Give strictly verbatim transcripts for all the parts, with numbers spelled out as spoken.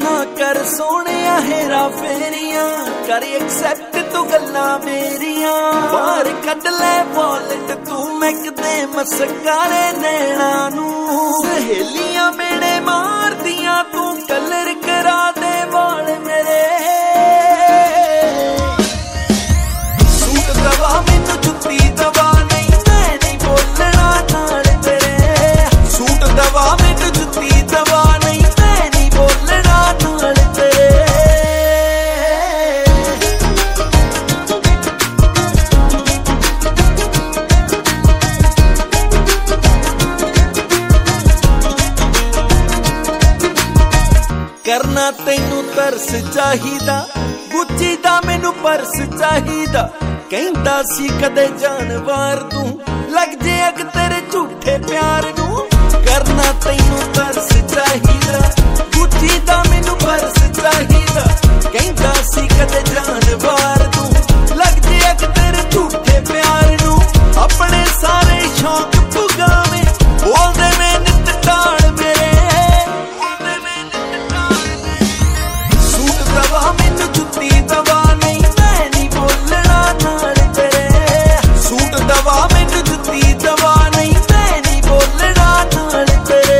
ना कर सोने हेरा फेरियां कर एक्सेप्ट तू गल्ला मेरिया बाहर कड ले वॉलेट तू मैक दे मस्कारे नैना नू सहेलियां मेरे मार दियां तू कलर करा दे वाल मेरे सूट दवा मैनू जुत्ती दवा नहीं मैं नहीं बोलना नाल तेरे सूट दवा मैनू जुत्ती दवा नहीं मैं नहीं बोलना नाल तेरे करना तैनू तरस चाहिदा गुच्ची दा मैनू पर्स चाहिदा कहंदा सी कदे जानवर तू लग जे अग तेरे झूठे प्यार नू करना तैनू तरस चाहिदा गुच्ची दा मैनू पर्स चाहिदा कहंदा सी कदे जानवर तू लग जे अग तेरे झूठे प्यार नू अपने सारे शौक पुगावे बोलदे मैं नित टाल मेरे दवा मैनू जुत्ती दवा नहीं मैं नहीं बोलना नाल तेरे सूट दवा मैनू जुत्ती दवा नहीं मैं नहीं बोलना नाल तेरे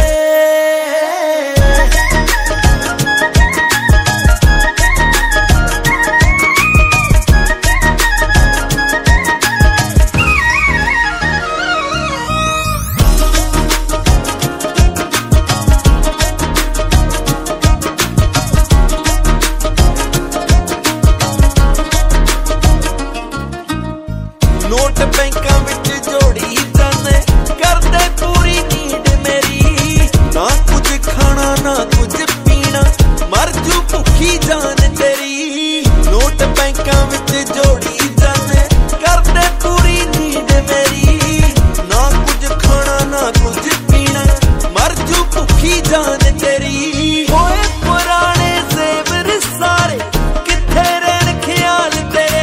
नोट बैंकां विच जोड़ी जाने करदे पूरी नीड मेरी ना कुछ खाना ना कुछ पीना मर जू भुखी जान तेरी नोट बैंकां विच जोड़ी जाने करदे पूरी नीड मेरी ना कुछ खाना ना कुछ पीना मर जू भुखी जान तेरी होए पुराने ज़ेवर सारे किथे रहन ख्याल तेरे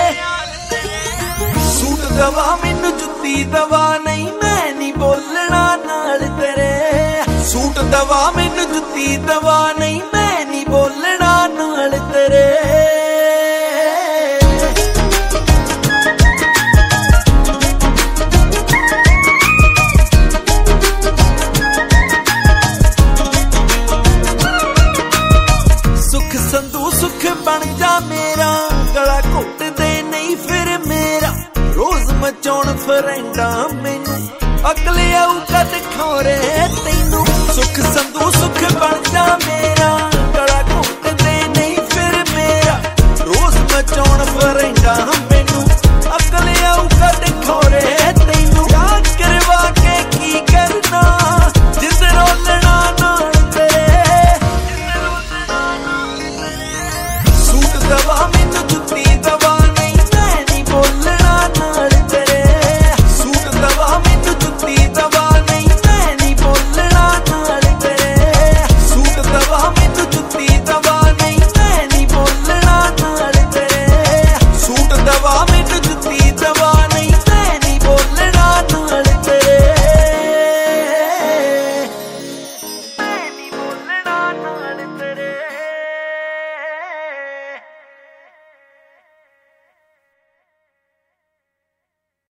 सूट दवा मैनू जुत्ती दवा नहीं मैं नहीं बोलना नाल तेरे सूट दवा मैनू जुत्ती दवा नहीं मैं नहीं बोलना नाल तेरे सुख संधू सुख बन जा मेरा गला घुट दे नहीं फिर मेरा रोज मचाउण फरेंडा मैनू अगले आऊ कद खोरे तैनू सुख संधू सुख बन जा मेरा